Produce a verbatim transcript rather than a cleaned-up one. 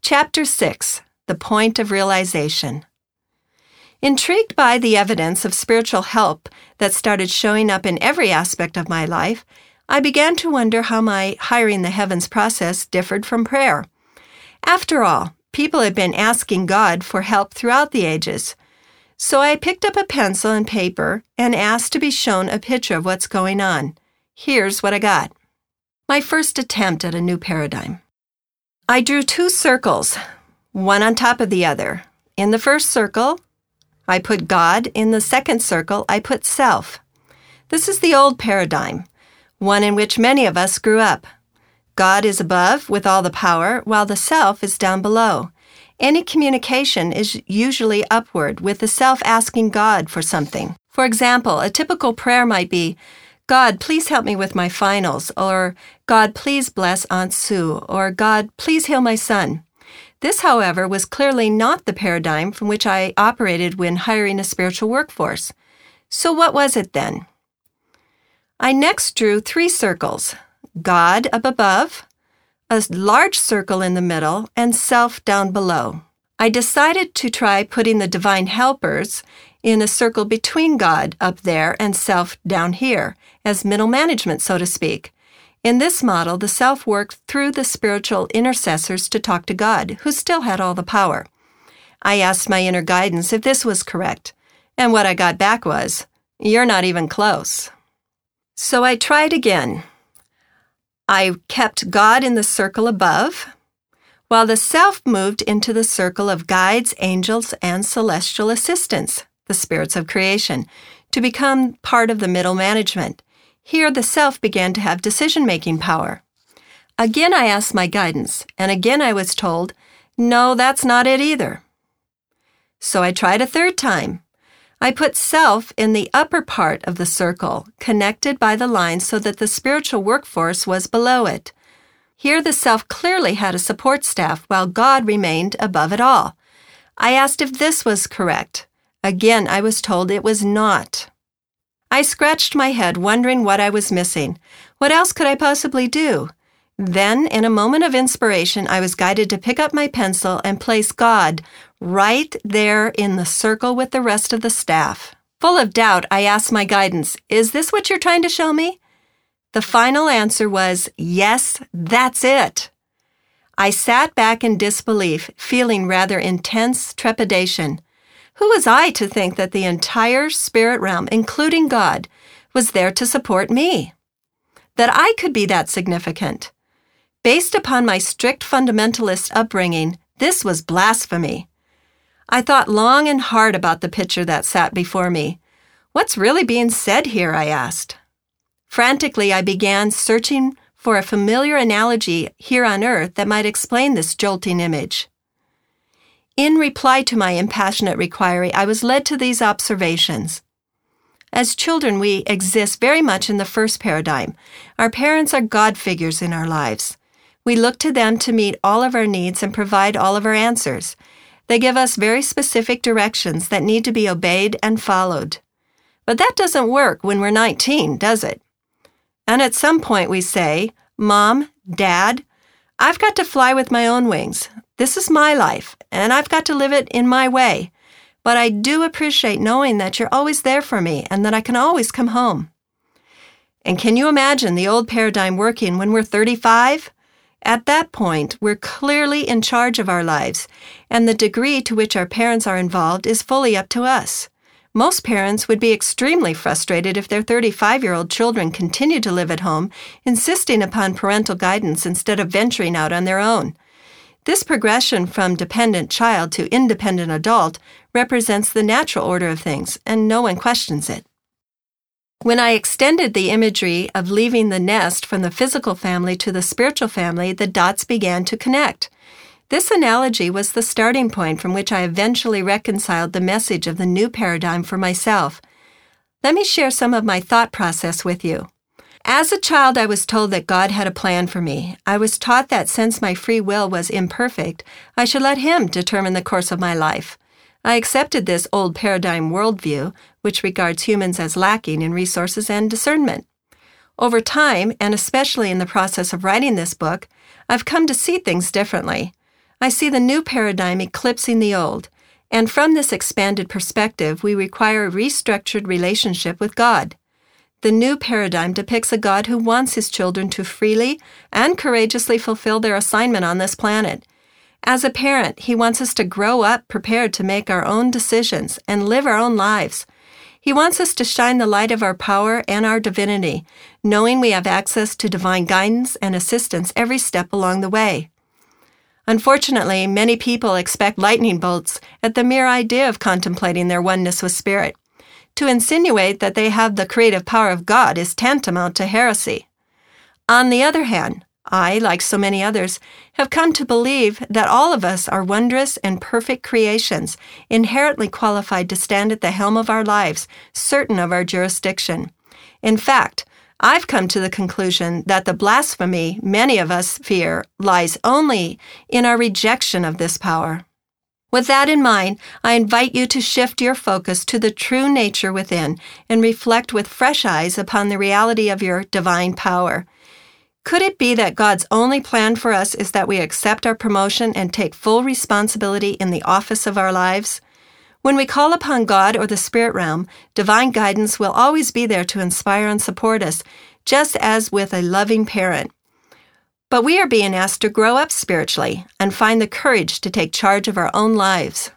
Chapter six, The Point of Realization. Intrigued by the evidence of spiritual help that started showing up in every aspect of my life, I began to wonder how my hiring the heavens process differed from prayer. After all, people had been asking God for help throughout the ages. So I picked up a pencil and paper and asked to be shown a picture of what's going on. Here's what I got. My first attempt at a new paradigm. I drew two circles, one on top of the other. In the first circle, I put God. In the second circle, I put self. This is the old paradigm, one in which many of us grew up. God is above with all the power, while the self is down below. Any communication is usually upward, with the self asking God for something. For example, a typical prayer might be, God, please help me with my finals, or God, please bless Aunt Sue, or God, please heal my son. This, however, was clearly not the paradigm from which I operated when hiring a spiritual workforce. So what was it then? I next drew three circles, God up above, a large circle in the middle, and self down below. I decided to try putting the divine helpers in a circle between God up there and self down here, as middle management, so to speak. In this model, the self worked through the spiritual intercessors to talk to God, who still had all the power. I asked my inner guidance if this was correct, and what I got back was, you're not even close. So I tried again. I kept God in the circle above, while the self moved into the circle of guides, angels, and celestial assistants, the spirits of creation, to become part of the middle management. Here the self began to have decision-making power. Again I asked my guidance, and again I was told, no, that's not it either. So I tried a third time. I put self in the upper part of the circle, connected by the line so that the spiritual workforce was below it. Here the self clearly had a support staff, while God remained above it all. I asked if this was correct. Again, I was told it was not. I scratched my head, wondering what I was missing. What else could I possibly do? Then, in a moment of inspiration, I was guided to pick up my pencil and place God right there in the circle with the rest of the staff. Full of doubt, I asked my guidance, is this what you're trying to show me? The final answer was, yes, that's it. I sat back in disbelief, feeling rather intense trepidation. Who was I to think that the entire spirit realm, including God, was there to support me? That I could be that significant? Based upon my strict fundamentalist upbringing, this was blasphemy. I thought long and hard about the picture that sat before me. What's really being said here, I asked. Frantically, I began searching for a familiar analogy here on earth that might explain this jolting image. In reply to my impassionate inquiry, I was led to these observations. As children, we exist very much in the first paradigm. Our parents are God figures in our lives. We look to them to meet all of our needs and provide all of our answers. They give us very specific directions that need to be obeyed and followed. But that doesn't work when we're nineteen, does it? And at some point we say, Mom, Dad, I've got to fly with my own wings. This is my life, and I've got to live it in my way. But I do appreciate knowing that you're always there for me and that I can always come home. And can you imagine the old paradigm working when we're thirty-five? At that point, we're clearly in charge of our lives, and the degree to which our parents are involved is fully up to us. Most parents would be extremely frustrated if their thirty-five-year-old children continued to live at home, insisting upon parental guidance instead of venturing out on their own. This progression from dependent child to independent adult represents the natural order of things, and no one questions it. When I extended the imagery of leaving the nest from the physical family to the spiritual family, the dots began to connect. This analogy was the starting point from which I eventually reconciled the message of the new paradigm for myself. Let me share some of my thought process with you. As a child, I was told that God had a plan for me. I was taught that since my free will was imperfect, I should let Him determine the course of my life. I accepted this old paradigm worldview, which regards humans as lacking in resources and discernment. Over time, and especially in the process of writing this book, I've come to see things differently. I see the new paradigm eclipsing the old, and from this expanded perspective, we require a restructured relationship with God. The new paradigm depicts a God who wants his children to freely and courageously fulfill their assignment on this planet. As a parent, he wants us to grow up prepared to make our own decisions and live our own lives. He wants us to shine the light of our power and our divinity, knowing we have access to divine guidance and assistance every step along the way. Unfortunately, many people expect lightning bolts at the mere idea of contemplating their oneness with Spirit. To insinuate that they have the creative power of God is tantamount to heresy. On the other hand, I, like so many others, have come to believe that all of us are wondrous and perfect creations, inherently qualified to stand at the helm of our lives, certain of our jurisdiction. In fact, I've come to the conclusion that the blasphemy many of us fear lies only in our rejection of this power. With that in mind, I invite you to shift your focus to the true nature within and reflect with fresh eyes upon the reality of your divine power. Could it be that God's only plan for us is that we accept our promotion and take full responsibility in the office of our lives? When we call upon God or the spirit realm, divine guidance will always be there to inspire and support us, just as with a loving parent. But we are being asked to grow up spiritually and find the courage to take charge of our own lives.